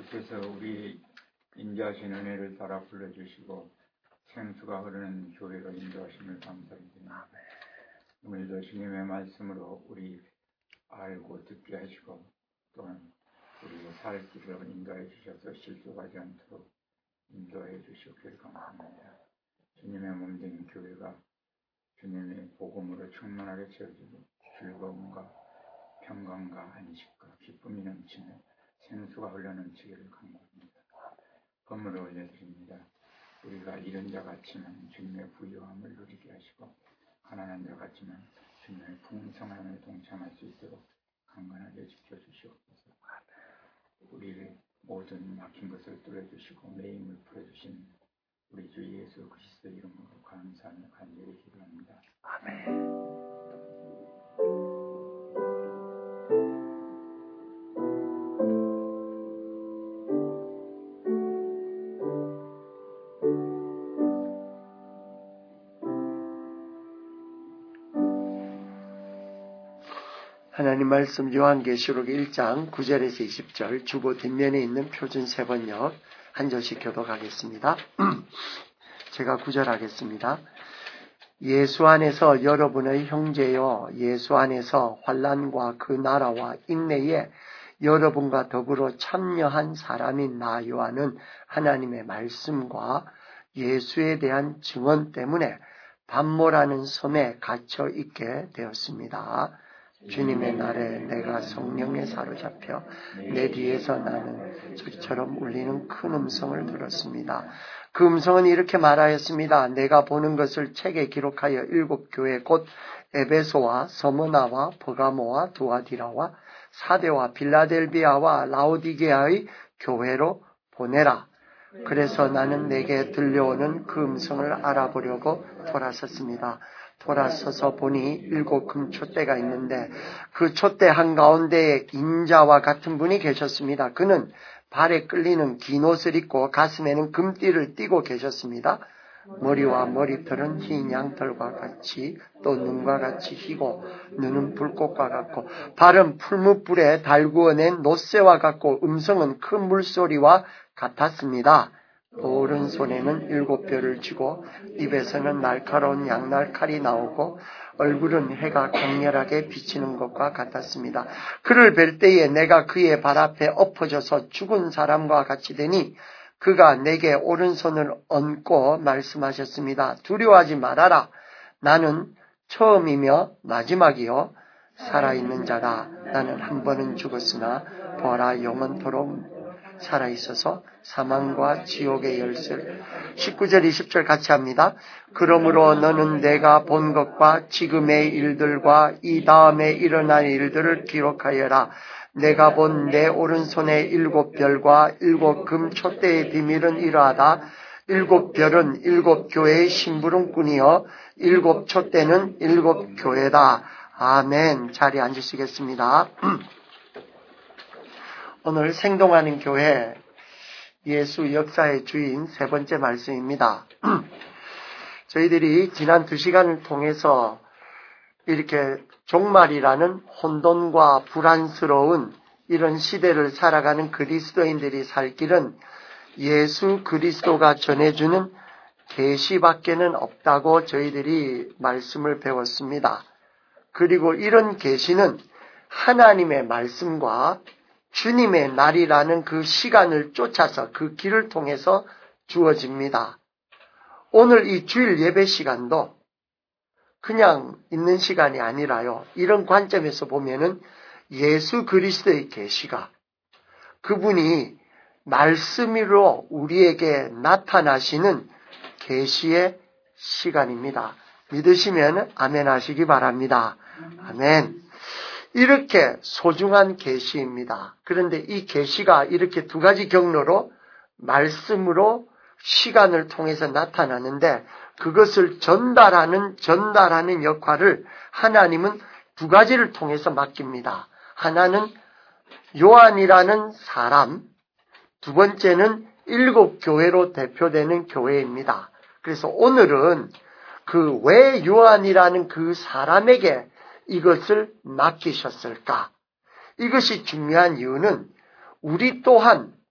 주께서 우리 인도하신 은혜를 따라 불러주시고 생수가 흐르는 교회로 인도하심을 감사드립니다. 오늘도 주님의 말씀으로 우리 알고 듣게 하시고 또한 우리의 살 길을 인도해 주셔서 실족하지 않도록 인도해 주시기를 감사합니다. 주님의 몸된 교회가 주님의 복음으로 충만하게 채워지고 즐거움과 평강과 안식과 기쁨이 넘치는 생수가 흘러넘치기를 간구합니다. 건물을 올려드립니다. 우리가 잃은 자 같지만 주님의 부유함을 누리게 하시고 가난한 자 같지만 주님의 풍성함에 동참할 수 있도록 강건하게 지켜주시옵소서. 우리의 모든 막힌 것을 뚫어주시고 매임을 풀어주신 우리 주 예수 그리스도 이름으로 감사하며 간절히 기도합니다. 아멘. 하나님 말씀 요한계시록 1장 9절에서 20절 주보 뒷면에 있는 표준 세번역 한 절씩 교독하겠습니다. 제가 9절 하겠습니다. 예수 안에서 여러분의 형제여, 예수 안에서 환난과 그 나라와 인내에 여러분과 더불어 참여한 사람인 나 요한은 하나님의 말씀과 예수에 대한 증언 때문에 반모라는 섬에 갇혀 있게 되었습니다. 주님의 날에 내가 성령에 사로잡혀 내 뒤에서 나는 소리처럼 울리는 큰 음성을 들었습니다. 그 음성은 이렇게 말하였습니다. 내가 보는 것을 책에 기록하여 7 교회 곧 에베소와 서머나와 버가모와 두아디라와 사데와 빌라델비아와 라오디게아의 교회로 보내라. 그래서 나는 내게 들려오는 그 음성을 알아보려고 돌아섰습니다. 돌아서서 보니 7 금촛대가 있는데 그 촛대 한가운데에 인자와 같은 분이 계셨습니다. 그는 발에 끌리는 긴 옷을 입고 가슴에는 금띠를 띠고 계셨습니다. 머리와 머리털은 흰 양털과 같이 또 눈과 같이 희고 눈은 불꽃과 같고 발은 풀무불에 달구어낸 놋새와 같고 음성은 큰 물소리와 같았습니다. 오른손에는 7 뼈를 쥐고 입에서는 날카로운 양날칼이 나오고 얼굴은 해가 강렬하게 비치는 것과 같았습니다. 그를 뵐 때에 내가 그의 발 앞에 엎어져서 죽은 사람과 같이 되니 그가 내게 오른손을 얹고 말씀하셨습니다. 두려워하지 말아라. 나는 처음이며 마지막이요 살아있는 자다. 나는 한 번은 죽었으나 보아라 영원토록 살아있어서 사망과 지옥의 열쇠를 19절 20절 같이 합니다. 그러므로 너는 내가 본 것과 지금의 일들과 이 다음에 일어날 일들을 기록하여라. 내가 본 내 오른손의 7 별과 7 금촛대의 비밀은 이러하다. 7 별은 7 교회의 심부름꾼이요 7 촛대는 7 교회다. 아멘. 자리에 앉으시겠습니다. 오늘 생동하는 교회 예수 역사의 주인 3번째 말씀입니다. 저희들이 지난 2시간을 통해서 이렇게 종말이라는 혼돈과 불안스러운 이런 시대를 살아가는 그리스도인들이 살 길은 예수 그리스도가 전해주는 계시밖에는 없다고 저희들이 말씀을 배웠습니다. 그리고 이런 계시는 하나님의 말씀과 주님의 날이라는 그 시간을 쫓아서 그 길을 통해서 주어집니다. 오늘 이 주일 예배 시간도 그냥 있는 시간이 아니라요. 이런 관점에서 보면은 예수 그리스도의 계시가 그분이 말씀으로 우리에게 나타나시는 계시의 시간입니다. 믿으시면 아멘 하시기 바랍니다. 아멘. 이렇게 소중한 계시입니다. 그런데 이 계시가 이렇게 2가지 경로로 말씀으로 시간을 통해서 나타나는데 그것을 전달하는 역할을 하나님은 2가지를 통해서 맡깁니다. 하나는 요한이라는 사람, 2번째는 7 교회로 대표되는 교회입니다. 그래서 오늘은 그 왜 요한이라는 그 사람에게 이것을 맡기셨을까? 이것이 중요한 이유는 우리 또한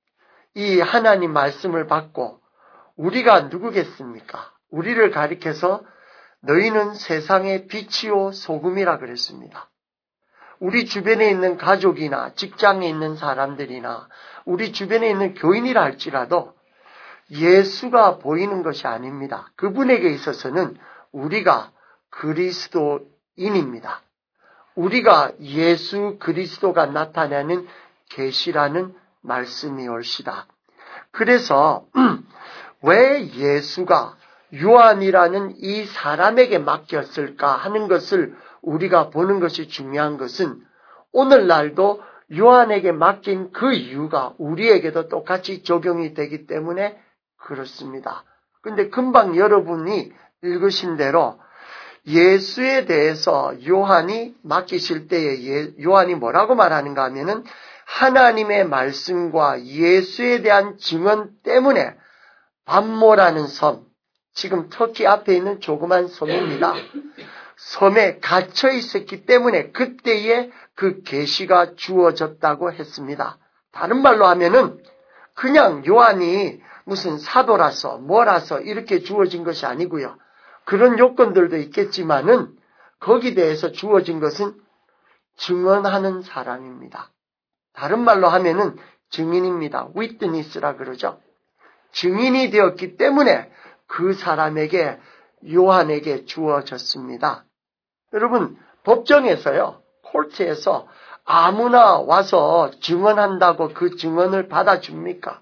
이 하나님 말씀을 받고 우리가 누구겠습니까? 우리를 가리켜서 너희는 세상의 빛이요 소금이라 그랬습니다. 우리 주변에 있는 가족이나 직장에 있는 사람들이나 우리 주변에 있는 교인이라 할지라도 예수가 보이는 것이 아닙니다. 그분에게 있어서는 우리가 그리스도인입니다. 우리가 예수 그리스도가 나타내는 계시라는 말씀이 올시다. 그래서 왜 예수가 요한이라는 이 사람에게 맡겼을까 하는 것을 우리가 보는 것이 중요한 것은 오늘날도 요한에게 맡긴 그 이유가 우리에게도 똑같이 적용이 되기 때문에 그렇습니다. 근데 금방 여러분이 읽으신 대로 예수에 대해서 요한이 맡기실 때에 요한이 뭐라고 말하는가 하면은 하나님의 말씀과 예수에 대한 증언 때문에 반모라는 섬, 지금 터키 앞에 있는 조그만 섬입니다. 섬에 갇혀 있었기 때문에 그때에 그 계시가 주어졌다고 했습니다. 다른 말로 하면은 그냥 요한이 무슨 사도라서 뭐라서 이렇게 주어진 것이 아니고요. 그런 요건들도 있겠지만은 거기에 대해서 주어진 것은 증언하는 사람입니다. 다른 말로 하면은 증인입니다. witness라 그러죠. 증인이 되었기 때문에 그 사람에게 요한에게 주어졌습니다. 여러분 법정에서요. 콜트에서 아무나 와서 증언한다고 그 증언을 받아줍니까?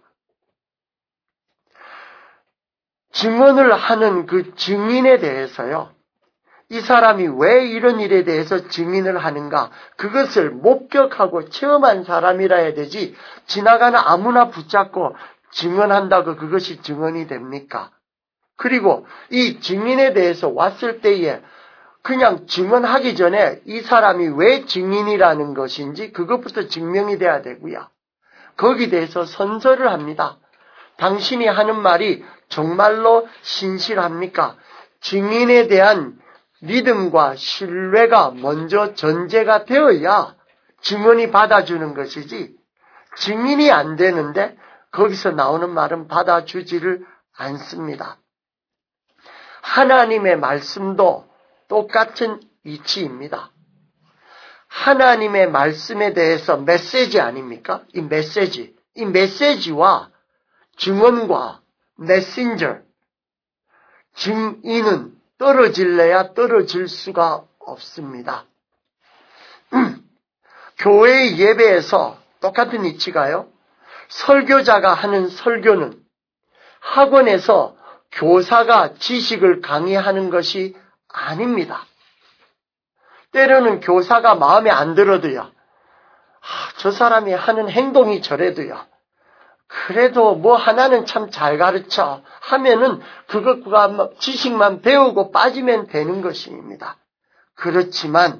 증언을 하는 그 증인에 대해서요. 이 사람이 왜 이런 일에 대해서 증인을 하는가? 그것을 목격하고 체험한 사람이라 해야 되지 지나가는 아무나 붙잡고 증언한다고 그것이 증언이 됩니까? 그리고 이 증인에 대해서 왔을 때에 그냥 증언하기 전에 이 사람이 왜 증인이라는 것인지 그것부터 증명이 돼야 되고요. 거기에 대해서 선서를 합니다. 당신이 하는 말이 정말로 신실합니까? 증인에 대한 믿음과 신뢰가 먼저 전제가 되어야 증언이 받아주는 것이지 증인이 안 되는데 거기서 나오는 말은 받아주지를 않습니다. 하나님의 말씀도 똑같은 이치입니다. 하나님의 말씀에 대해서 메시지 아닙니까? 이 메시지와 증언과 메신저, 증인은 떨어질래야 떨어질 수가 없습니다. 교회의 예배에서 똑같은 이치가요. 설교자가 하는 설교는 학원에서 교사가 지식을 강의하는 것이 아닙니다. 때로는 교사가 마음에 안 들어도요. 저 사람이 하는 행동이 저래도요. 그래도 뭐 하나는 참 잘 가르쳐 하면은 그것과 지식만 배우고 빠지면 되는 것입니다. 그렇지만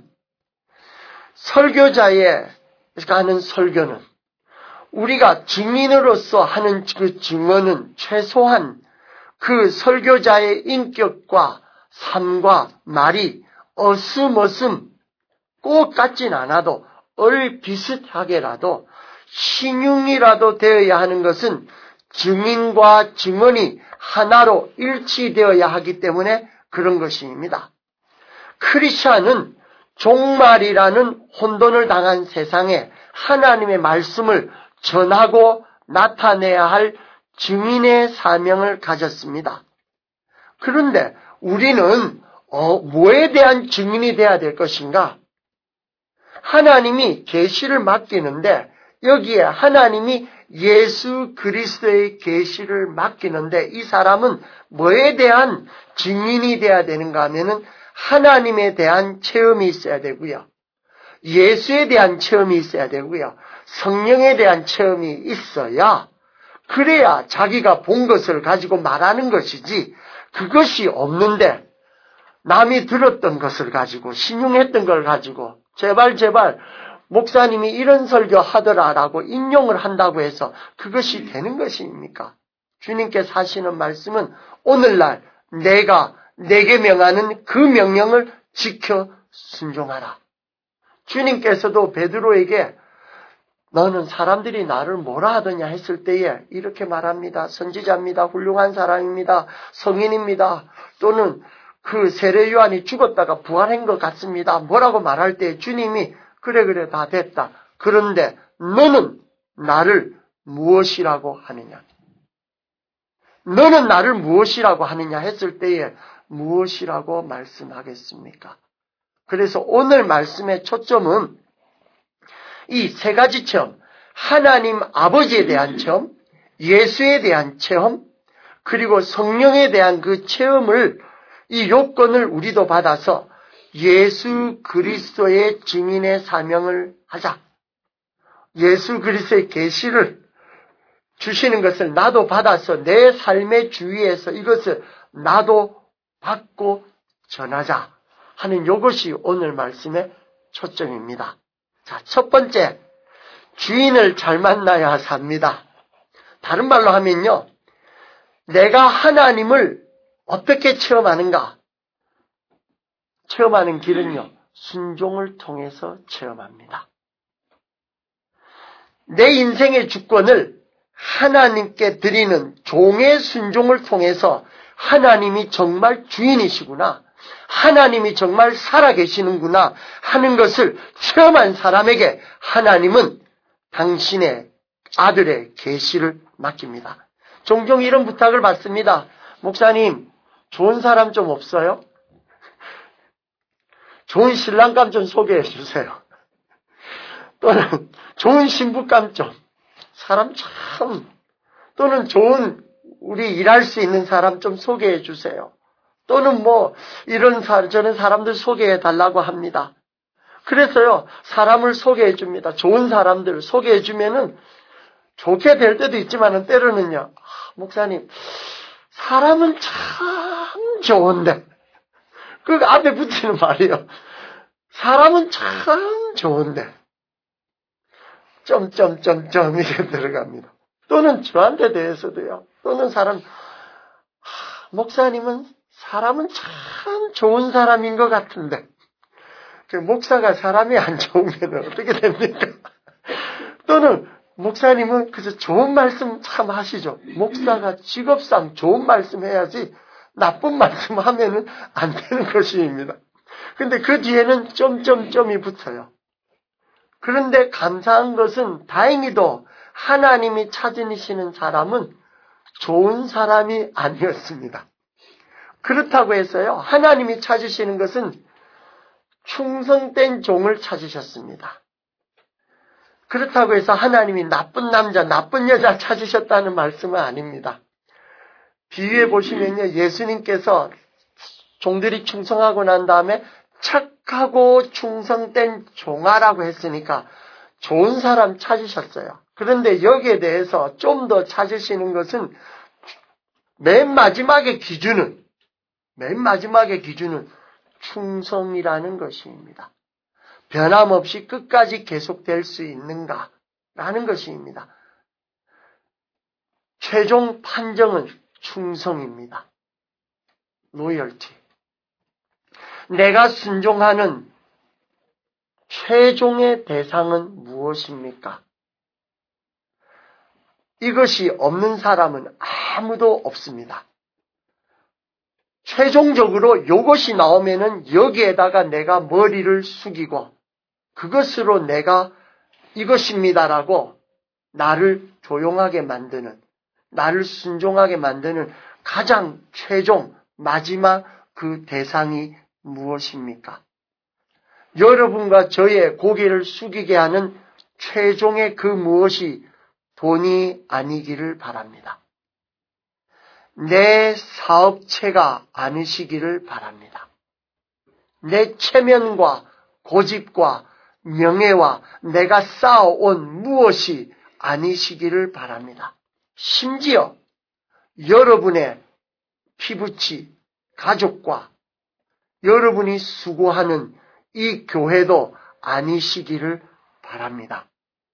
설교자의 하는 설교는 우리가 증인으로서 하는 그 증언은 최소한 그 설교자의 인격과 삶과 말이 어슴어슴 꼭 같진 않아도 비슷하게라도 신용이라도 되어야 하는 것은 증인과 증언이 하나로 일치되어야 하기 때문에 그런 것입니다. 크리스천은 종말이라는 혼돈을 당한 세상에 하나님의 말씀을 전하고 나타내야 할 증인의 사명을 가졌습니다. 그런데 우리는 뭐에 대한 증인이 되어야 될 것인가? 하나님이 계시를 맡기는데 여기에 하나님이 예수 그리스도의 계시를 맡기는데 이 사람은 뭐에 대한 증인이 되어야 되는가 하면은 하나님에 대한 체험이 있어야 되고요. 예수에 대한 체험이 있어야 되고요. 성령에 대한 체험이 있어야 그래야 자기가 본 것을 가지고 말하는 것이지 그것이 없는데 남이 들었던 것을 가지고 신용했던 걸 가지고 제발 목사님이 이런 설교 하더라라고 인용을 한다고 해서 그것이 되는 것입니까? 주님께서 하시는 말씀은 오늘날 내가 내게 명하는 그 명령을 지켜 순종하라. 주님께서도 베드로에게 너는 사람들이 나를 뭐라 하더냐 했을 때에 이렇게 말합니다. 선지자입니다. 훌륭한 사람입니다. 성인입니다. 또는 그 세례 요한이 죽었다가 부활한 것 같습니다. 뭐라고 말할 때 주님이 그래 다 됐다. 그런데 너는 나를 무엇이라고 하느냐? 너는 나를 무엇이라고 하느냐 했을 때에 무엇이라고 말씀하겠습니까? 그래서 오늘 말씀의 초점은 이 세 가지 체험, 하나님 아버지에 대한 체험, 예수에 대한 체험, 그리고 성령에 대한 그 체험을, 이 요건을 우리도 받아서 예수 그리스도의 증인의 사명을 하자. 예수 그리스도의 계시를 주시는 것을 나도 받아서 내 삶의 주위에서 이것을 나도 받고 전하자 하는 이것이 오늘 말씀의 초점입니다. 자, 첫 번째, 주인을 잘 만나야 삽니다. 다른 말로 하면요, 내가 하나님을 어떻게 체험하는가? 체험하는 길은요, 순종을 통해서 체험합니다. 내 인생의 주권을 하나님께 드리는 종의 순종을 통해서 하나님이 정말 주인이시구나, 하나님이 정말 살아계시는구나 하는 것을 체험한 사람에게 하나님은 당신의 아들의 계시를 맡깁니다. 종종 이런 부탁을 받습니다. 목사님, 좋은 사람 좀 없어요? 좋은 신랑감 좀 소개해 주세요. 또는 좋은 신부감 좀, 사람 참, 또는 좋은 우리 일할 수 있는 사람 좀 소개해 주세요. 또는 이런 저런 사람들 소개해 달라고 합니다. 그래서요, 사람을 소개해 줍니다. 좋은 사람들 소개해 주면은 좋게 될 때도 있지만은 때로는요, 목사님, 사람은 참 좋은데, 그 앞에 붙이는 말이에요. 사람은 참 좋은데, 점점점점 이게 들어갑니다. 또는 저한테 대해서도요. 또는 목사님은 사람은 참 좋은 사람인 것 같은데, 목사가 사람이 안 좋으면 어떻게 됩니까? 또는 목사님은 그저 좋은 말씀 참 하시죠. 목사가 직업상 좋은 말씀 해야지 나쁜 말씀 하면은 안 되는 것입니다. 근데 그 뒤에는 점점점이 붙어요. 그런데 감사한 것은 다행히도 하나님이 찾으시는 사람은 좋은 사람이 아니었습니다. 그렇다고 해서요, 하나님이 찾으시는 것은 충성된 종을 찾으셨습니다. 그렇다고 해서 하나님이 나쁜 남자, 나쁜 여자 찾으셨다는 말씀은 아닙니다. 비유해 보시면요, 예수님께서 종들이 충성하고 난 다음에 착하고 충성된 종아라고 했으니까 좋은 사람 찾으셨어요. 그런데 여기에 대해서 좀 더 찾으시는 것은 맨 마지막의 기준은 충성이라는 것입니다. 변함없이 끝까지 계속될 수 있는가라는 것입니다. 최종 판정은 충성입니다. 로열티. 내가 순종하는 최종의 대상은 무엇입니까? 이것이 없는 사람은 아무도 없습니다. 최종적으로 이것이 나오면은 여기에다가 내가 머리를 숙이고 그것으로 내가 이것입니다라고 나를 조용하게 만드는, 나를 순종하게 만드는 가장 최종 마지막 그 대상이 무엇입니까? 여러분과 저의 고개를 숙이게 하는 최종의 그 무엇이 돈이 아니기를 바랍니다. 내 사업체가 아니시기를 바랍니다. 내 체면과 고집과 명예와 내가 쌓아온 무엇이 아니시기를 바랍니다. 심지어 여러분의 피부치, 가족과 여러분이 수고하는 이 교회도 아니시기를 바랍니다.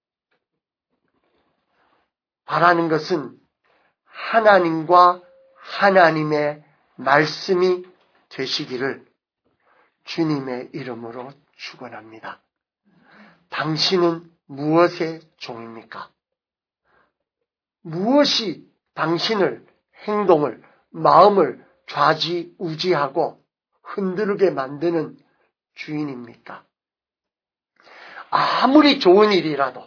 바라는 것은 하나님과 하나님의 말씀이 되시기를 주님의 이름으로 축원합니다. 당신은 무엇의 종입니까? 무엇이 당신을, 행동을, 마음을 좌지우지하고 흔들게 만드는 주인입니까? 아무리 좋은 일이라도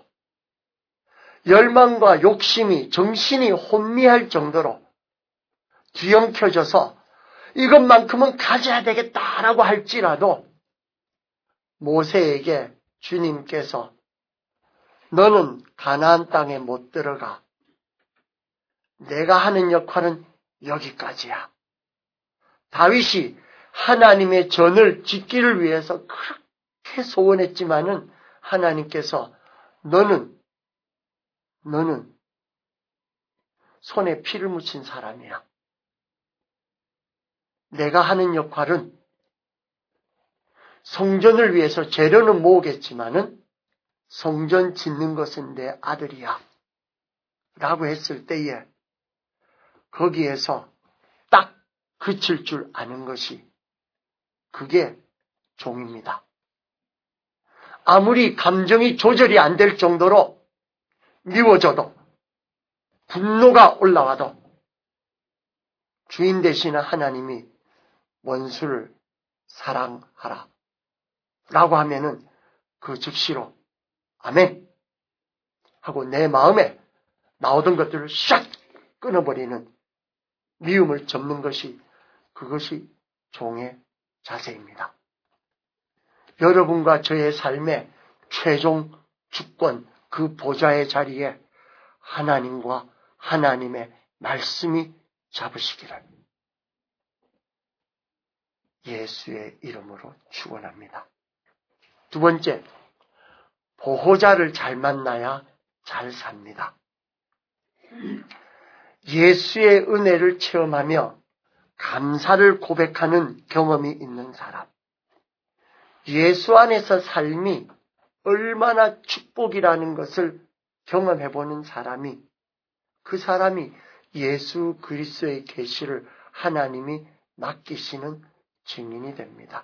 열망과 욕심이 정신이 혼미할 정도로 뒤엉켜져서 이것만큼은 가져야 되겠다라고 할지라도 모세에게 주님께서 너는 가나안 땅에 못 들어가. 내가 하는 역할은 여기까지야. 다윗이 하나님의 전을 짓기를 위해서 그렇게 소원했지만은 하나님께서 너는 손에 피를 묻힌 사람이야. 내가 하는 역할은 성전을 위해서 재료는 모으겠지만은 성전 짓는 것은 내 아들이야. 라고 했을 때에 거기에서 딱 그칠 줄 아는 것이 그게 종입니다. 아무리 감정이 조절이 안 될 정도로 미워져도 분노가 올라와도 주인 되시는 하나님이 원수를 사랑하라 라고 하면은 그 즉시로 아멘 하고 내 마음에 나오던 것들을 샥 끊어버리는 미움을 접는 것이 그것이 종의 자세입니다. 여러분과 저의 삶의 최종 주권 그 보좌의 자리에 하나님과 하나님의 말씀이 잡으시기를 예수의 이름으로 축원합니다. 두 번째, 보호자를 잘 만나야 잘 삽니다. 예수의 은혜를 체험하며 감사를 고백하는 경험이 있는 사람, 예수 안에서 삶이 얼마나 축복이라는 것을 경험해보는 사람이 그 사람이 예수 그리스도의 계시를 하나님이 맡기시는 증인이 됩니다.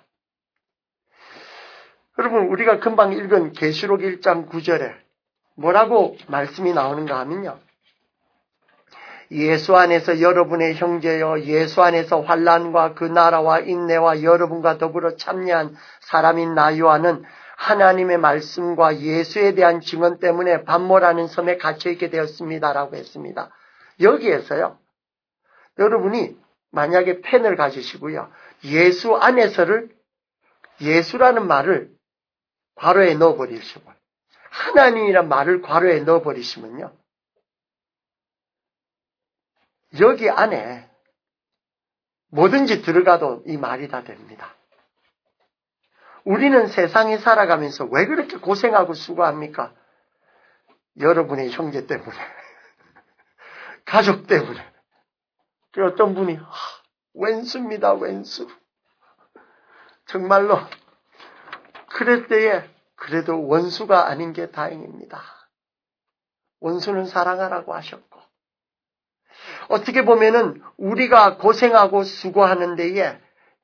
여러분, 우리가 금방 읽은 계시록 1장 9절에 뭐라고 말씀이 나오는가 하면요. 예수 안에서 여러분의 형제여 예수 안에서 환난과 그 나라와 인내와 여러분과 더불어 참여한 사람인 나 요한은 하나님의 말씀과 예수에 대한 증언 때문에 반모라는 섬에 갇혀있게 되었습니다라고 했습니다. 여기에서요. 여러분이 만약에 펜을 가지시고요. 예수 안에서를 예수라는 말을 괄호에 넣어버리시고 하나님이란 말을 괄호에 넣어버리시면요. 여기 안에 뭐든지 들어가도 이 말이 다 됩니다. 우리는 세상에 살아가면서 왜 그렇게 고생하고 수고합니까? 여러분의 형제 때문에, 가족 때문에. 그 어떤 분이 왼수입니다, 왼수. 정말로 그럴 때에 그래도 원수가 아닌 게 다행입니다. 원수는 사랑하라고 하셨고 어떻게 보면은 우리가 고생하고 수고하는 데에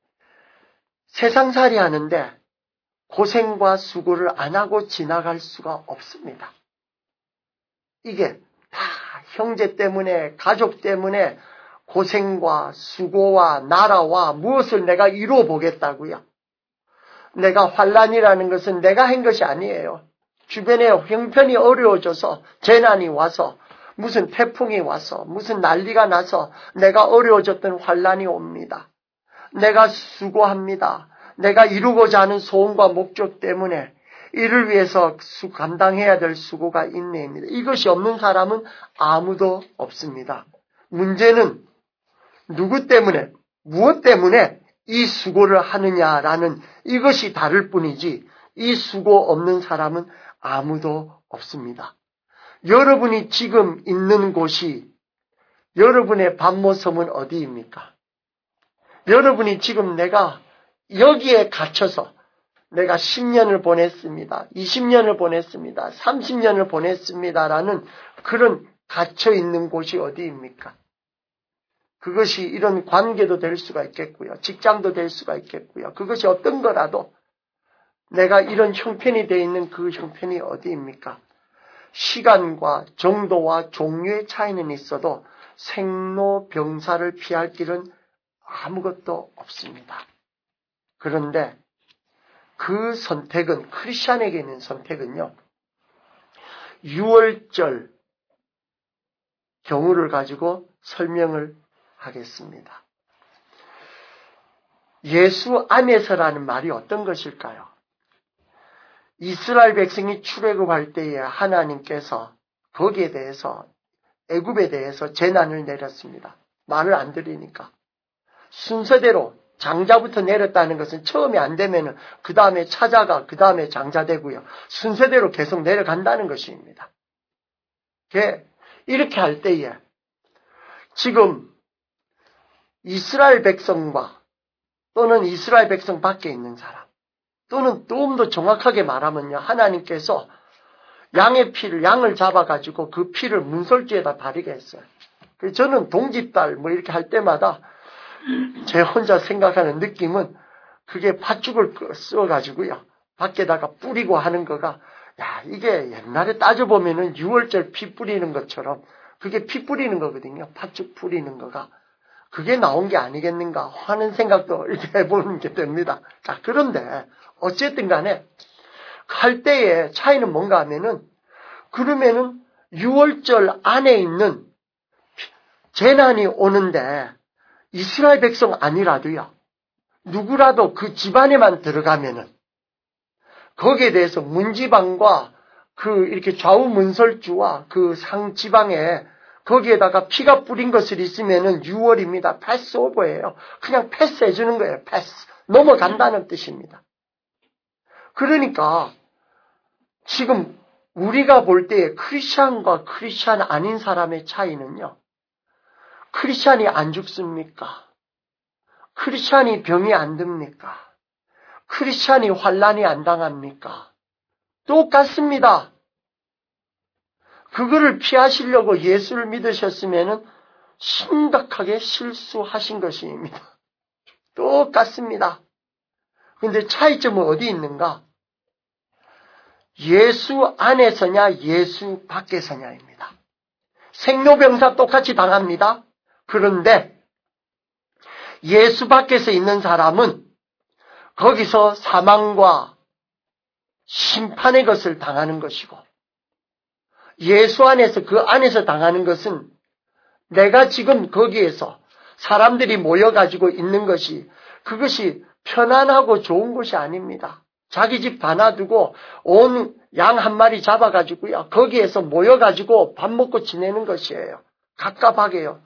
세상살이 하는데 고생과 수고를 안 하고 지나갈 수가 없습니다. 이게 다 형제 때문에 가족 때문에 고생과 수고와 나라와 무엇을 내가 이루어 보겠다고요. 내가 환난이라는 것은 내가 한 것이 아니에요. 주변에 형편이 어려워져서 재난이 와서 무슨 태풍이 와서 무슨 난리가 나서 내가 어려워졌던 환난이 옵니다. 내가 수고합니다. 내가 이루고자 하는 소원과 목적 때문에 이를 위해서 감당해야 될 수고가 인내입니다. 이것이 없는 사람은 아무도 없습니다. 문제는 누구 때문에 무엇 때문에 이 수고를 하느냐라는 이것이 다를 뿐이지 이 수고 없는 사람은 아무도 없습니다. 여러분이 지금 있는 곳이 여러분의 반모섬은 어디입니까? 여러분이 지금 내가 여기에 갇혀서 내가 10년을 보냈습니다. 20년을 보냈습니다. 30년을 보냈습니다라는 그런 갇혀있는 곳이 어디입니까? 그것이 이런 관계도 될 수가 있겠고요. 직장도 될 수가 있겠고요. 그것이 어떤 거라도 내가 이런 형편이 되어 있는 그 형편이 어디입니까? 시간과 정도와 종류의 차이는 있어도 생로병사를 피할 길은 아무것도 없습니다. 그런데 그 선택은, 크리스찬에게 있는 선택은요, 6월절 경우를 가지고 설명을 하겠습니다. 예수 안에서라는 말이 어떤 것일까요? 이스라엘 백성이 출애굽할 때에 하나님께서 거기에 대해서, 애굽에 대해서 재난을 내렸습니다. 말을 안 들으니까. 순서대로 장자부터 내렸다는 것은 처음에 안 되면은 그 다음에 차자가 그 다음에 장자되고요. 순서대로 계속 내려간다는 것입니다. 이렇게 할 때에 지금 이스라엘 백성과 또는 이스라엘 백성 밖에 있는 사람, 또는 좀 더 정확하게 말하면요, 하나님께서 양을 잡아가지고 그 피를 문설주에다 바르게 했어요. 그래서 저는 동짓달 이렇게 할 때마다 제 혼자 생각하는 느낌은 그게 팥죽을 써가지고요, 밖에다가 뿌리고 하는 거가, 이게 옛날에 따져보면은 6월절 피 뿌리는 것처럼 그게 피 뿌리는 거거든요. 팥죽 뿌리는 거가. 그게 나온 게 아니겠는가 하는 생각도 이렇게 해보는 게 됩니다. 자, 그런데 어쨌든 간에 할 때의 차이는 뭔가 하면은, 그러면은 6월절 안에 있는 재난이 오는데 이스라엘 백성 아니라도요, 누구라도 그 집안에만 들어가면은 거기에 대해서 문지방과 이렇게 좌우 문설주와 그 상지방에 거기에다가 피가 뿌린 것을 있으면은 6월입니다. 패스오버예요. 그냥 패스해 주는 거예요. 패스. 넘어간다는 뜻입니다. 그러니까 지금 우리가 볼 때 크리스찬과 크리스찬 아닌 사람의 차이는요, 크리스찬이 안 죽습니까? 크리스찬이 병이 안 듭니까? 크리스찬이 환난이 안 당합니까? 똑같습니다. 그거를 피하시려고 예수를 믿으셨으면 심각하게 실수하신 것입니다. 똑같습니다. 그런데 차이점은 어디 있는가? 예수 안에서냐 예수 밖에서냐입니다. 생로병사 똑같이 당합니다. 그런데 예수 밖에서 있는 사람은 거기서 사망과 심판의 것을 당하는 것이고, 예수 안에서 그 안에서 당하는 것은 내가 지금 거기에서 사람들이 모여가지고 있는 것이, 그것이 편안하고 좋은 것이 아닙니다. 자기 집 다 놔두고 온 양 한 마리 잡아가지고요, 거기에서 모여가지고 밥 먹고 지내는 것이에요. 갑갑하게요.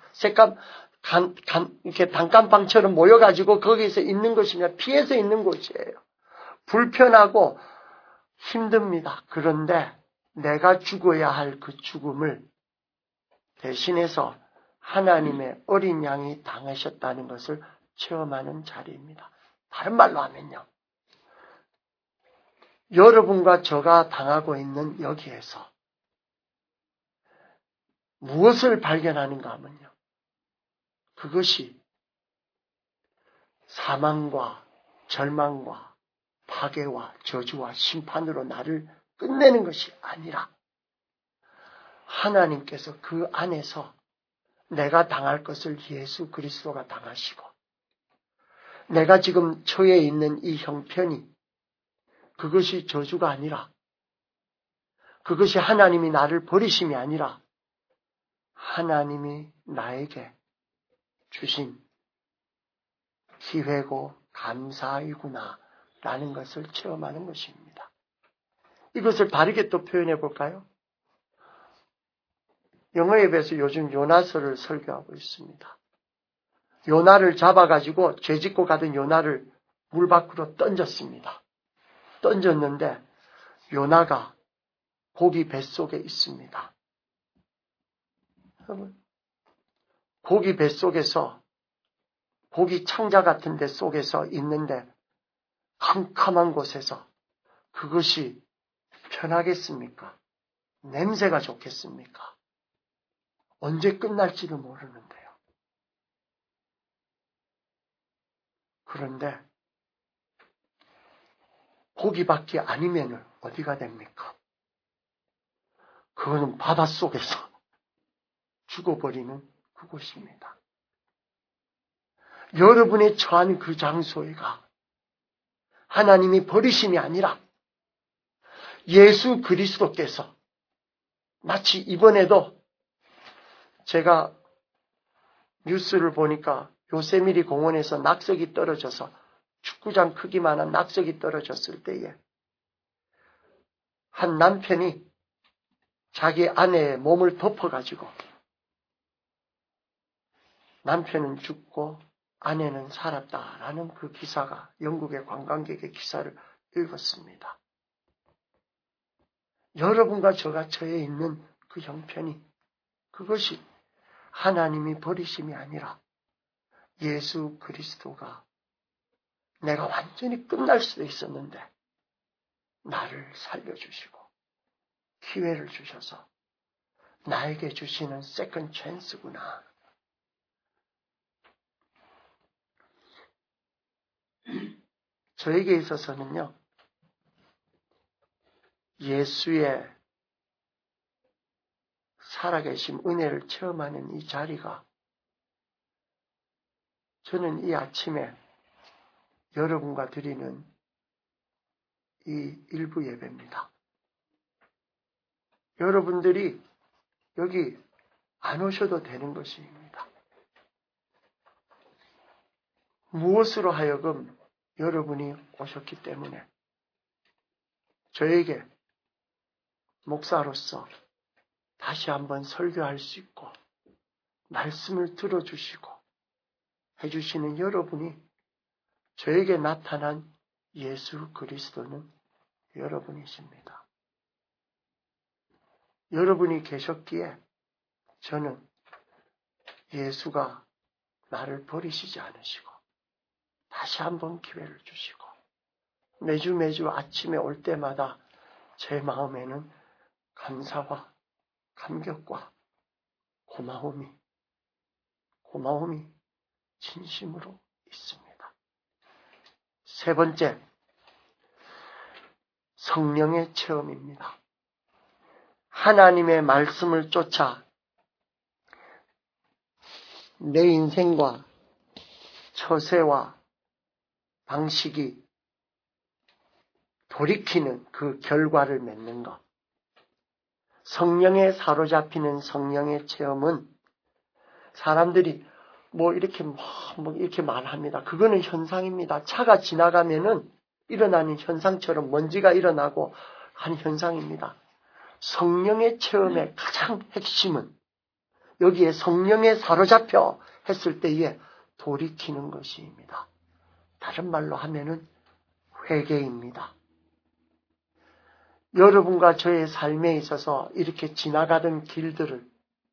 이렇게 단칸방처럼 모여가지고 거기에서 있는 것이냐, 피해서 있는 곳이에요. 불편하고 힘듭니다. 그런데 내가 죽어야 할 그 죽음을 대신해서 하나님의 어린 양이 당하셨다는 것을 체험하는 자리입니다. 다른 말로 하면요, 여러분과 저가 당하고 있는 여기에서 무엇을 발견하는가 하면요, 그것이 사망과 절망과 파괴와 저주와 심판으로 나를 끝내는 것이 아니라 하나님께서 그 안에서 내가 당할 것을 예수 그리스도가 당하시고, 내가 지금 처해 있는 이 형편이 그것이 저주가 아니라, 그것이 하나님이 나를 버리심이 아니라 하나님이 나에게 주신 기회고 감사이구나 라는 것을 체험하는 것입니다. 이것을 다르게 또 표현해 볼까요? 영어 예배에서 요즘 요나서를 설교하고 있습니다. 요나를 잡아가지고 죄짓고 가던 요나를 물 밖으로 던졌습니다. 던졌는데 요나가 고기 뱃속에 있습니다. 고기 뱃속에서, 고기 창자 같은 데 속에서 있는데 캄캄한 곳에서 그것이 편하겠습니까? 냄새가 좋겠습니까? 언제 끝날지도 모르는데요. 그런데 고기밖에 아니면 어디가 됩니까? 그거는 바닷속에서 죽어버리는 그곳입니다. 여러분이 처한 그 장소가 하나님이 버리심이 아니라 예수 그리스도께서 마치 이번에도 제가 뉴스를 보니까 요세미리 공원에서 낙석이 떨어져서 축구장 크기만한 낙석이 떨어졌을 때에 한 남편이 자기 아내의 몸을 덮어가지고 남편은 죽고 아내는 살았다라는 그 기사가 영국의 관광객의 기사를 읽었습니다. 여러분과 저가 처해 있는 그 형편이 그것이 하나님이 버리심이 아니라 예수 그리스도가 내가 완전히 끝날 수도 있었는데 나를 살려주시고 기회를 주셔서 나에게 주시는 세컨 찬스구나. 저에게 있어서는요, 예수의 살아계신 은혜를 체험하는 이 자리가 저는 이 아침에 여러분과 드리는 이 일부 예배입니다. 여러분들이 여기 안 오셔도 되는 것입니다. 무엇으로 하여금 여러분이 오셨기 때문에 저에게 목사로서 다시 한번 설교할 수 있고 말씀을 들어주시고 해주시는 여러분이 저에게 나타난 예수 그리스도는 여러분이십니다. 여러분이 계셨기에 저는 예수가 나를 버리시지 않으시고 다시 한번 기회를 주시고 매주 아침에 올 때마다 제 마음에는 감사와 감격과 고마움이 진심으로 있습니다. 세 번째, 성령의 체험입니다. 하나님의 말씀을 쫓아 내 인생과 처세와 방식이 돌이키는 그 결과를 맺는 것. 성령에 사로잡히는 성령의 체험은 사람들이 이렇게 말합니다. 그거는 현상입니다. 차가 지나가면은 일어나는 현상처럼 먼지가 일어나고 한 현상입니다. 성령의 체험의 가장 핵심은 여기에 성령에 사로잡혀 했을 때에 돌이키는 것입니다. 다른 말로 하면은 회개입니다. 여러분과 저의 삶에 있어서 이렇게 지나가던 길들을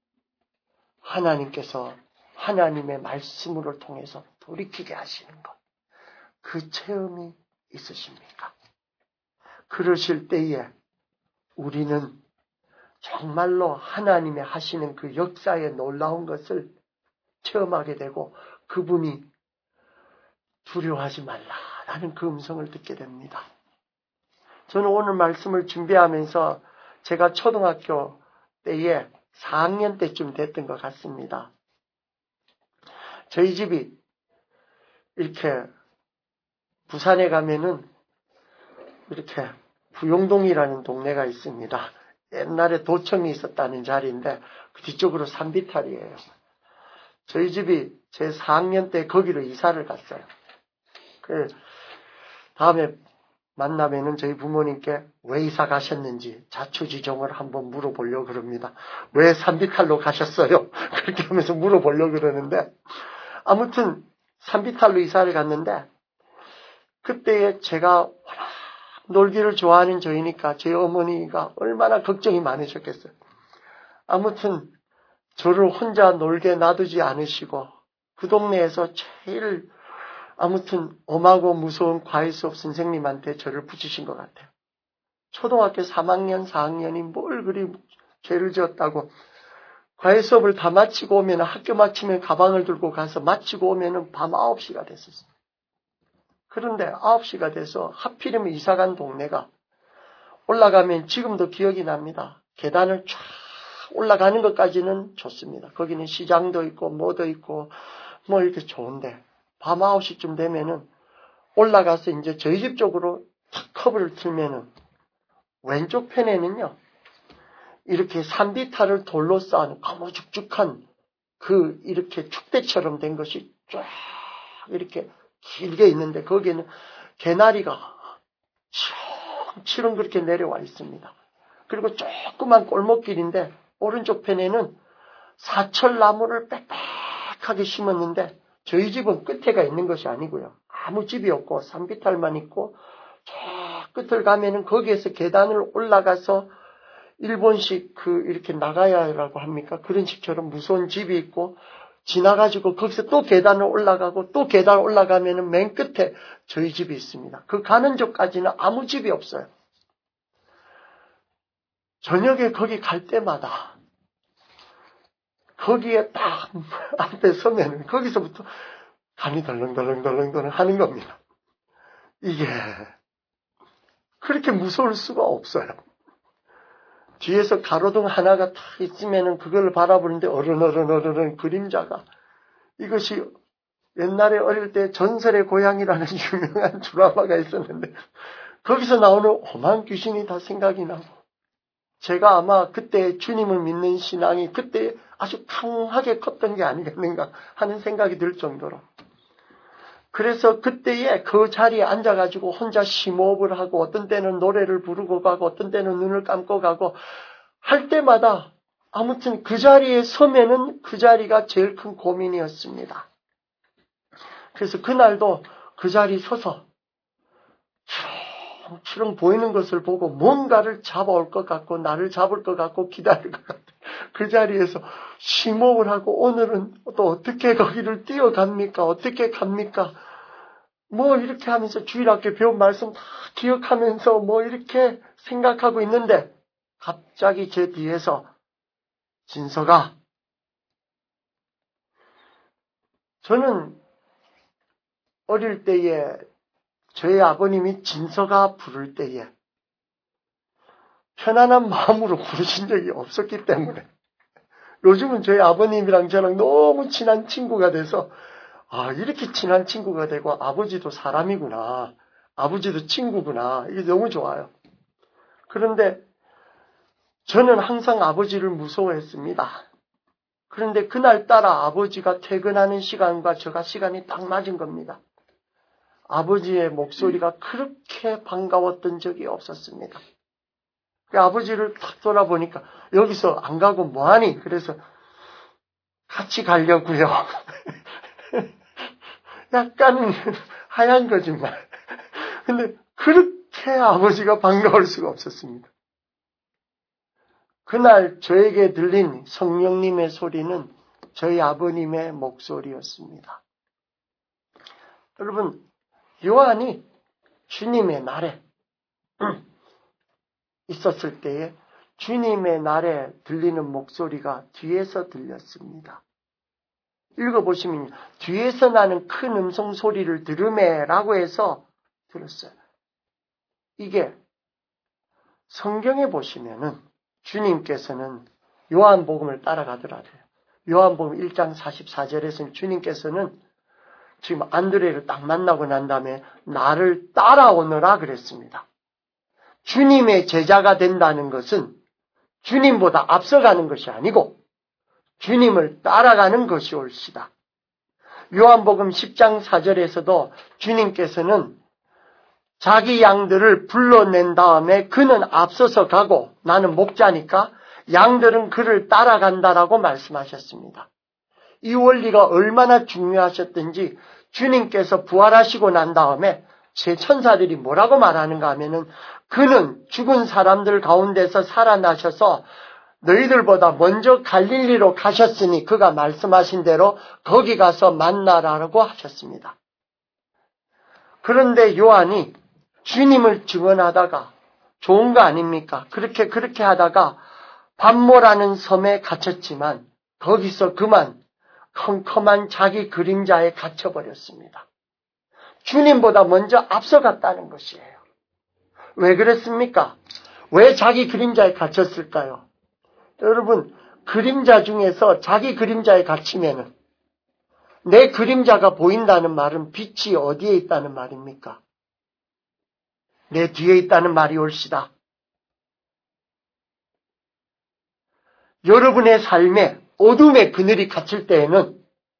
하나님께서 하나님의 말씀을 통해서 돌이키게 하시는 것. 그 체험이 있으십니까? 그러실 때에 우리는 정말로 하나님의 하시는 그 역사의 놀라운 것을 체험하게 되고 그분이 두려워하지 말라라는 그 음성을 듣게 됩니다. 저는 오늘 말씀을 준비하면서 제가 초등학교 때에 4학년 때쯤 됐던 것 같습니다. 저희 집이 이렇게 부산에 가면은 이렇게 부용동이라는 동네가 있습니다. 옛날에 도청이 있었다는 자리인데 그 뒤쪽으로 산비탈이에요. 저희 집이 제 4학년 때 거기로 이사를 갔어요. 그 다음에 만나면은 저희 부모님께 왜 이사 가셨는지 자초지종을 한번 물어보려고 그럽니다. 왜 산비탈로 가셨어요? 그렇게 하면서 물어보려고 그러는데 아무튼 산비탈로 이사를 갔는데 그때에 제가 워낙 놀기를 좋아하는 저희니까 제 어머니가 얼마나 걱정이 많으셨겠어요. 아무튼 저를 혼자 놀게 놔두지 않으시고 그 동네에서 제일 아무튼 엄하고 무서운 과외 수업 선생님한테 저를 붙이신 것 같아요. 초등학교 3학년, 4학년이 뭘 그리 죄를 지었다고 과외 수업을 다 마치고 오면 학교 마치면 가방을 들고 가서 마치고 오면 밤 9시가 됐었어요. 그런데 9시가 돼서 하필이면 이사간 동네가 올라가면 지금도 기억이 납니다. 계단을 쫙 올라가는 것까지는 좋습니다. 거기는 시장도 있고 뭐도 있고 뭐 이렇게 좋은데 밤 9시쯤 되면은 올라가서 이제 저희 집 쪽으로 탁 커브를 틀면은 왼쪽 편에는요 이렇게 산비탈을 돌로 쌓은 거무죽죽한 그 이렇게 축대처럼 된 것이 쫙 이렇게 길게 있는데 거기에는 개나리가 치렁치렁 그렇게 내려와 있습니다. 그리고 조그만 골목길인데 오른쪽 편에는 사철나무를 빽빽하게 심었는데 저희 집은 끝에가 있는 것이 아니고요. 아무 집이 없고 산비탈만 있고 저 끝을 가면은 거기에서 계단을 올라가서 일본식 이렇게 나가야라고 합니까? 그런 식처럼 무서운 집이 있고 지나가지고 거기서 또 계단을 올라가고 또 계단 올라가면은 맨 끝에 저희 집이 있습니다. 그 가는 쪽까지는 아무 집이 없어요. 저녁에 거기 갈 때마다 거기에 딱 앞에 서면 거기서부터 간이 덜렁덜렁 하는 겁니다. 이게 그렇게 무서울 수가 없어요. 뒤에서 가로등 하나가 탁 있으면은 그걸 바라보는데 어른어른 그림자가 이것이 옛날에 어릴 때 전설의 고향이라는 유명한 드라마가 있었는데 거기서 나오는 험한 귀신이 다 생각이 나고 제가 아마 그때 주님을 믿는 신앙이 그때 아주 강하게 컸던 게 아니겠는가 하는 생각이 들 정도로 그래서 그때에 그 자리에 앉아가지고 혼자 심호흡을 하고 어떤 때는 노래를 부르고 가고 어떤 때는 눈을 감고 가고 할 때마다 아무튼 그 자리에 서면은 그 자리가 제일 큰 고민이었습니다. 그래서 그날도 그 자리에 서서 추렁추렁 보이는 것을 보고 뭔가를 잡아올 것 같고 나를 잡을 것 같고 기다릴 것 같고 그 자리에서 심호흡을 하고 오늘은 또 어떻게 거기를 뛰어갑니까? 어떻게 갑니까? 뭐 이렇게 하면서 주일학교 배운 말씀 다 기억하면서 뭐 이렇게 생각하고 있는데 갑자기 제 뒤에서 진서가 저는 어릴 때에 저희 아버님이 진서가 부를 때에 편안한 마음으로 부르신 적이 없었기 때문에 요즘은 저희 아버님이랑 저랑 너무 친한 친구가 돼서 이렇게 친한 친구가 되고 아버지도 사람이구나. 아버지도 친구구나. 이게 너무 좋아요. 그런데 저는 항상 아버지를 무서워했습니다. 그런데 그날따라 아버지가 퇴근하는 시간과 저가 시간이 딱 맞은 겁니다. 아버지의 목소리가 그렇게 반가웠던 적이 없었습니다. 아버지를 탁 돌아보니까 여기서 안 가고 뭐하니? 그래서 같이 가려고요. 약간 하얀 거짓말. 근데 그렇게 아버지가 반가울 수가 없었습니다. 그날 저에게 들린 성령님의 소리는 저희 아버님의 목소리였습니다. 여러분, 요한이 주님의 날에 있었을 때에 주님의 날에 들리는 목소리가 뒤에서 들렸습니다. 읽어보시면 뒤에서 나는 큰 음성 소리를 들으매라고 해서 들었어요. 이게 성경에 보시면은 주님께서는 요한복음을 따라가더라고요. 요한복음 1장 44절에서는 주님께서는 지금 안드레를 딱 만나고 난 다음에 나를 따라오너라 그랬습니다. 주님의 제자가 된다는 것은 주님보다 앞서가는 것이 아니고 주님을 따라가는 것이 옳시다. 요한복음 10장 4절에서도 주님께서는 자기 양들을 불러낸 다음에 그는 앞서서 가고 나는 목자니까 양들은 그를 따라간다라고 말씀하셨습니다. 이 원리가 얼마나 중요하셨든지 주님께서 부활하시고 난 다음에 제 천사들이 뭐라고 말하는가 하면은 그는 죽은 사람들 가운데서 살아나셔서 너희들보다 먼저 갈릴리로 가셨으니 그가 말씀하신 대로 거기 가서 만나라고 하셨습니다. 그런데 요한이 주님을 증언하다가 좋은 거 아닙니까? 그렇게 하다가 반모라는 섬에 갇혔지만 거기서 그만 컴컴한 자기 그림자에 갇혀버렸습니다. 주님보다 먼저 앞서갔다는 것이에요. 왜 그랬습니까? 왜 자기 그림자에 갇혔을까요? 여러분, 그림자 중에서 자기 그림자에 갇히면은 내 그림자가 보인다는 말은 빛이 어디에 있다는 말입니까? 내 뒤에 있다는 말이 옳시다. 여러분의 삶에 어둠의 그늘이 갇힐 때에는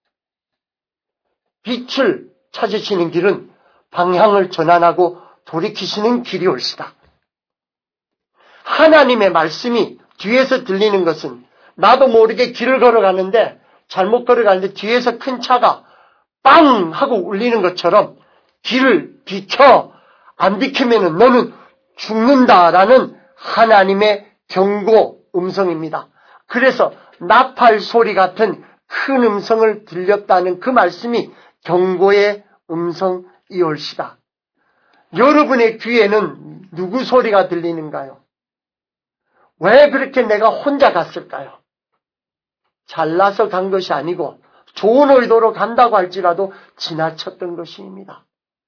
빛을 찾으시는 길은 방향을 전환하고 돌이키시는 길이 옳시다. 하나님의 말씀이 뒤에서 들리는 것은 나도 모르게 길을 걸어가는데 잘못 걸어가는데 뒤에서 큰 차가 빵 하고 울리는 것처럼 길을 비켜 안 비키면 너는 죽는다라는 하나님의 경고 음성입니다. 그래서 나팔 소리 같은 큰 음성을 들렸다는 그 말씀이 경고의 음성이올시다. 여러분의 귀에는 누구 소리가 들리는가요? 왜 그렇게 내가 혼자 갔을까요? 잘나서 간 것이 아니고 좋은 의도로 간다고 할지라도 지나쳤던 것입니다.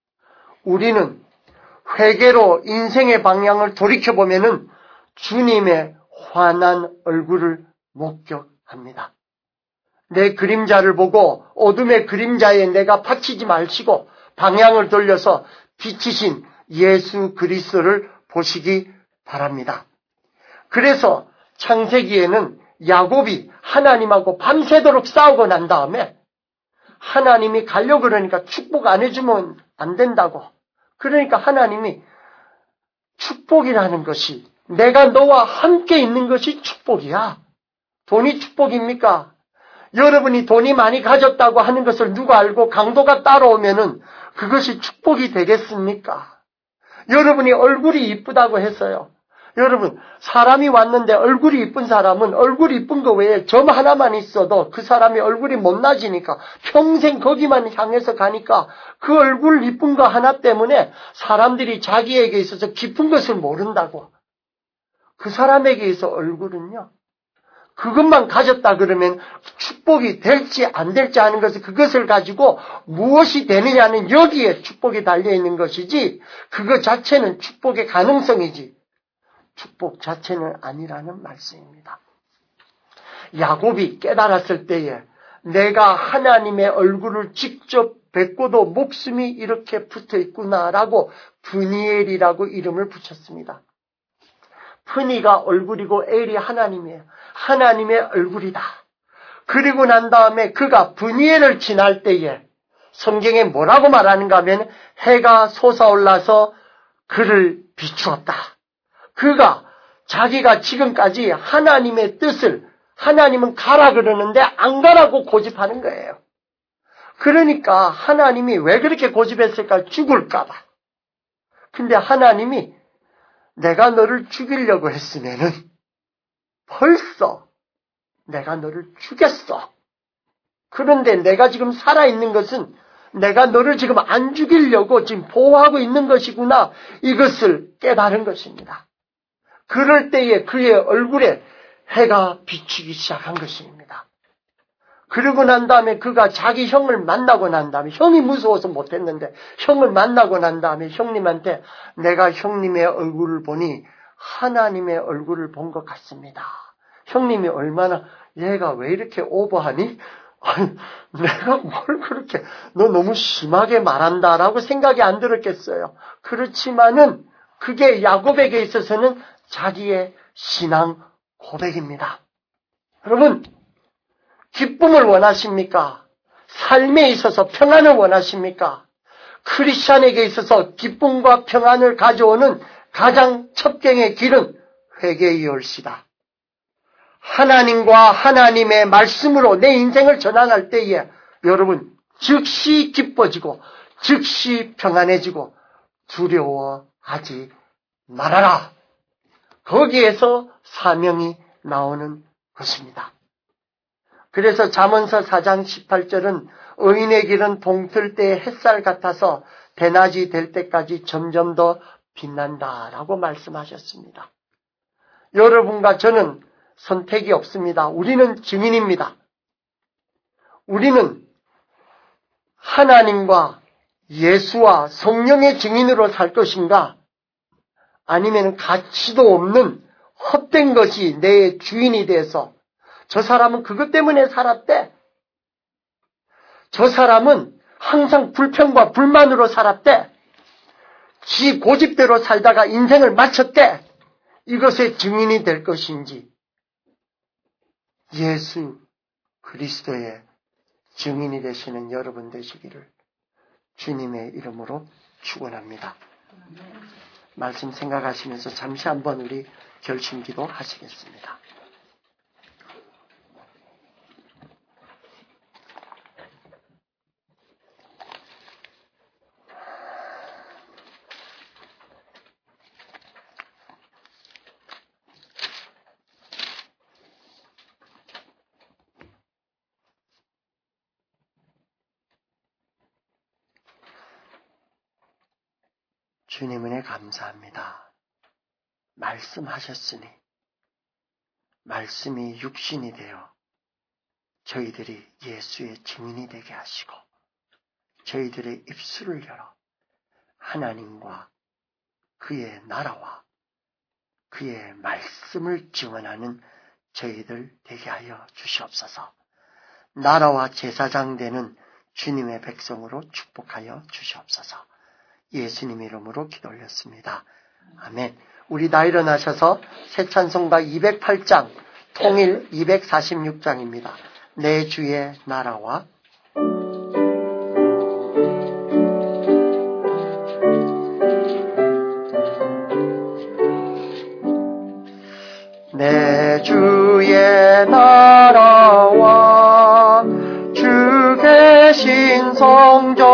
우리는 회개로 인생의 방향을 돌이켜보면은 주님의 환한 얼굴을 목격합니다. 내 그림자를 보고 어둠의 그림자에 내가 파치지 마시고 방향을 돌려서 빛이신 예수 그리스도를 보시기 바랍니다. 그래서 창세기에는 야곱이 하나님하고 밤새도록 싸우고 난 다음에 하나님이 가려고 그러니까 축복 안 해주면 안 된다고. 그러니까 하나님이 축복이라는 것이 내가 너와 함께 있는 것이 축복이야. 돈이 축복입니까? 여러분이 돈이 많이 가졌다고 하는 것을 누가 알고 강도가 따라오면은 그것이 축복이 되겠습니까? 여러분이 얼굴이 이쁘다고 했어요. 여러분, 사람이 왔는데 얼굴이 이쁜 사람은 얼굴이 이쁜 거 외에 점 하나만 있어도 그 사람이 얼굴이 못나지니까 평생 거기만 향해서 가니까 그 얼굴 이쁜 거 하나 때문에 사람들이 자기에게 있어서 깊은 것을 모른다고. 그 사람에게 있어 얼굴은요. 그것만 가졌다 그러면 축복이 될지 안 될지 하는 것은 그것을 가지고 무엇이 되느냐는 여기에 축복이 달려있는 것이지 그것 자체는 축복의 가능성이지 축복 자체는 아니라는 말씀입니다. 야곱이 깨달았을 때에 내가 하나님의 얼굴을 직접 뵙고도 목숨이 이렇게 붙어있구나라고 브니엘이라고 이름을 붙였습니다. 푸니가 얼굴이고 엘이 하나님이에요. 하나님의 얼굴이다. 그리고 난 다음에 그가 브니엘을 지날 때에 성경에 뭐라고 말하는가 하면 해가 솟아올라서 그를 비추었다. 그가 자기가 지금까지 하나님의 뜻을 하나님은 가라 그러는데 안 가라고 고집하는 거예요. 그러니까 하나님이 왜 그렇게 고집했을까? 죽을까 봐. 근데 하나님이 내가 너를 죽이려고 했으면은 벌써 내가 너를 죽였어. 그런데 내가 지금 살아있는 것은 내가 너를 지금 안 죽이려고 지금 보호하고 있는 것이구나. 이것을 깨달은 것입니다. 그럴 때에 그의 얼굴에 해가 비추기 시작한 것입니다. 그러고 난 다음에 그가 자기 형을 만나고 난 다음에 형이 무서워서 못했는데 형을 만나고 난 다음에 형님한테 내가 형님의 얼굴을 보니 하나님의 얼굴을 본 것 같습니다. 형님이 얼마나 얘가 왜 이렇게 오버하니? 내가 뭘 그렇게 너 너무 심하게 말한다라고 생각이 안 들었겠어요. 그렇지만은 그게 야곱에게 있어서는 자기의 신앙 고백입니다. 여러분, 기쁨을 원하십니까? 삶에 있어서 평안을 원하십니까? 크리스찬에게 있어서 기쁨과 평안을 가져오는 가장 첩경의 길은 회개이올시다. 하나님과 하나님의 말씀으로 내 인생을 전환할 때에 여러분 즉시 기뻐지고 즉시 평안해지고 두려워하지 말아라. 거기에서 사명이 나오는 것입니다. 그래서 잠언서 4장 18절은 의인의 길은 동틀 때의 햇살 같아서 대낮이 될 때까지 점점 더 빛난다라고 말씀하셨습니다. 여러분과 저는 선택이 없습니다. 우리는 증인입니다. 우리는 하나님과 예수와 성령의 증인으로 살 것인가? 아니면 가치도 없는 헛된 것이 내 주인이 돼서 저 사람은 그것 때문에 살았대. 저 사람은 항상 불평과 불만으로 살았대. 지 고집대로 살다가 인생을 마쳤대. 이것의 증인이 될 것인지 예수 그리스도의 증인이 되시는 여러분 되시기를 주님의 이름으로 축원합니다. 말씀 생각하시면서 잠시 한번 우리 결심기도 하시겠습니다. 주님 은혜 감사합니다. 말씀하셨으니 말씀이 육신이 되어 저희들이 예수의 증인이 되게 하시고 저희들의 입술을 열어 하나님과 그의 나라와 그의 말씀을 증언하는 저희들 되게 하여 주시옵소서. 나라와 제사장 되는 주님의 백성으로 축복하여 주시옵소서. 예수님 이름으로 기도 올렸습니다. 아멘. 우리 다 일어나셔서 새 찬송가 208장, 통일 246장입니다. 내 주의 나라와 내 주의 나라와 주 계신 성전